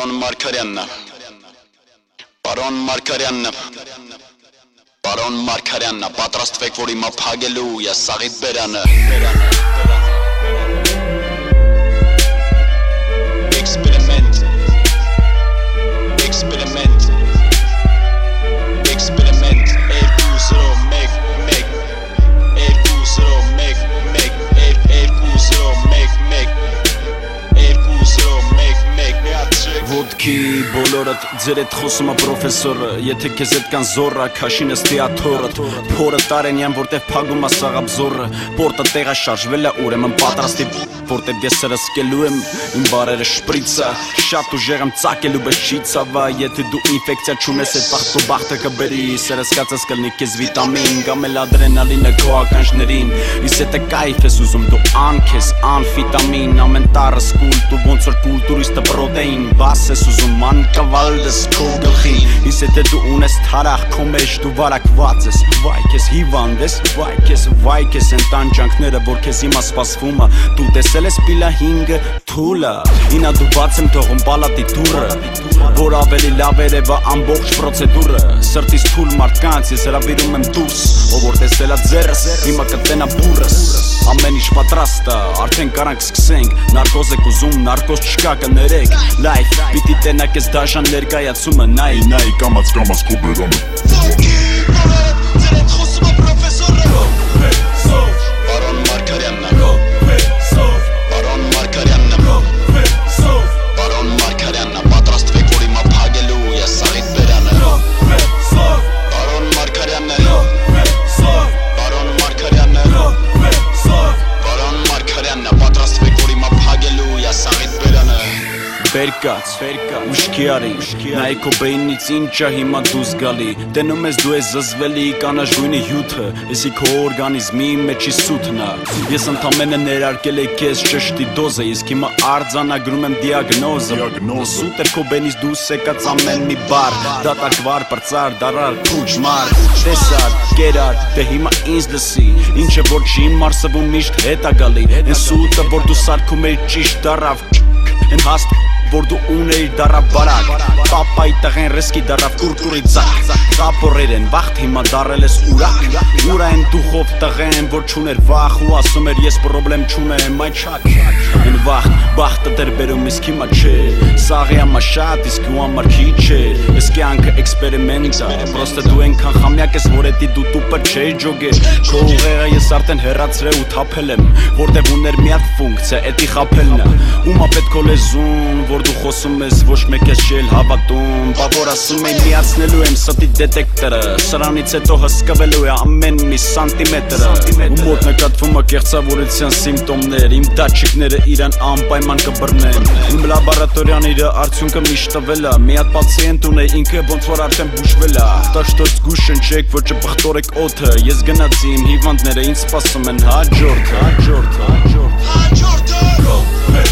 Պարոն Մարգարյանն է, պարոն Մարգարյանն է, պարոն Մարգարյանն է, պատրաստվեք, որ հիմա փագելու ես Սաղիթ Բերանը։ Experiment, experiment, experiment, 2-0, make, 2-0, make, 2-0, make, 2-0, make, Ոտքի բոլորդ ձեր էդ խոսում է պրոֆեսորը, եթե քեզ էդ կան զորը, քաշինս թիաթորդ, փորը տարենյան, որտեղ փագում է սաղաբզորը, պորտը տեղա շարժվել է, ուրեմն պատրաստի, որտեղ ես սրսկելու եմ, իմ բարերը շպրիցը, շատ ուժեղ եմ ծակելու բշից ավա, եթե դու ինֆեկցիա չունես էդ բախտու բախտը կբերի, սրսկածս կլնի քեզ վիտամին, կամ էլ ադրենալինը քո ականջներին, իս եթե կայֆ ես ուզում դու անքես, անֆիտամին, ամեն տարս կուլ, դու ոնց որ կուլտուրիստը պրոտեին, բաս ես ուզում մանկավալդս քո գլխին, իս եթե դու ունես թարախ քո մեջ դու վարակված ես, վայ քեզ հիվանդ ես, վայ քեզ են տանջանքները, որ քեզ հիմա սպասվում է, դու տեսել ես պիլա 5-ը թուլը, ինա դու բաց եմ թողում պալատի դուռը, որ ավելի լավ երևա ամբողջ պրոցեդուրը, սրտիս թուլ մարդկանց ես հրավիրում եմ դուրս, ով որ տեսել է ձեռս, հիմա կտենա բուրս, ամեն ինչ պատրաստ է, արդեն կարանք սկսենք, նարկոզ եք ուզում, նարկոզ չկա կներեք, լայվ, պիտի տենակ ես դաշան ներկայացումը, նայ, կամաց քո բերանը Ոտքի բոլորդ ձեր էդ խոսում է պրոֆեսորը, պարոն Մարգարյանն է, պարոն Մարգարյանն է, պարոն Մարգարյանն է, պատրաստվեք, որ հիմա փագելու ես Սաղիթ Բերանը, պարոն Մարգարյանն է, պարոն Մարգարյանն է, պարոն Մարգարյանն է, պատրաստվեք, որ հիմա փագելու ես Սաղիթ Բերանը Բերկաց, ուշքի արի, նայ քո բեյնից ինչա հիմա դուս գալի, տենում ես դու ես զզվելի կանաչ գույնի հյութը, եսի քո օրգանիզմի մեջի սութն է, ես ընդամենը ներարկել եմ քեզ ճշտի դոզը, իսկ հիմա արձանագրում եմ դիագնոզը, սուտ էր քո բենից դուրս եկած ամեն մի բար, դատակվար, պրծար, դարար, փուչ, մար, տեսար, կերար, դե հիմա ինձ լսի, ինչը որ չի մարսվում միշտ հետ է գալի, են սուտը որ դու սարքում էի ճիշտ դարավ, են հաստ որ դու ունեիր դարավ բարակ, պապայի տղեն ռեսկի դարավ կուրկուրի ձակ, ծապորեր են վաղթ հիմա դարել ես ուրակ, ուրա են դուխով տղեն, որ չուներ վախ ու ասում էր ես պրոբլեմ չունեմ, այ չակ, են վաղթ, բախտը դեր բերում իսկ հիմա չէ, սաղի ամա շատ իսկ ու ամար քիչ է, ես կյանքը էքսպերիմենտ է, պրոստը դու ենքան խամյակ ես, որ էդի դու տուպը չէ ջոգեր, քո ուղեղը ես արդեն հեռացրել ու թափել եմ, որտև ուներ մի հատ ֆունկցիա, էդի խափելն է, ումա պետք է լեզուն, որ դու խոսում ես ոչ մեկ ես չել հավատում, բա որ ասում եմ միացնելու եմ ստի դետեկտորը, սրանից հետո հսկվելու է ամեն մի սանտիմետրը, ու մոտ նկատվում է կեղծավորության սիմպտոմներ, իմ դատչիկները իրան անպայման կբռնեն, իմ լաբորատորիան իր արդյունքը միշտ տվել է, մի հատ պացիենտ ունե ինքը ոնց որ արդեն բուժվել է, տաշտոց զգուշ շնչեք, ոչ չպղտորեք օդը, ես գնացի իմ հիվանդները ինձ սպասում են հաջորդը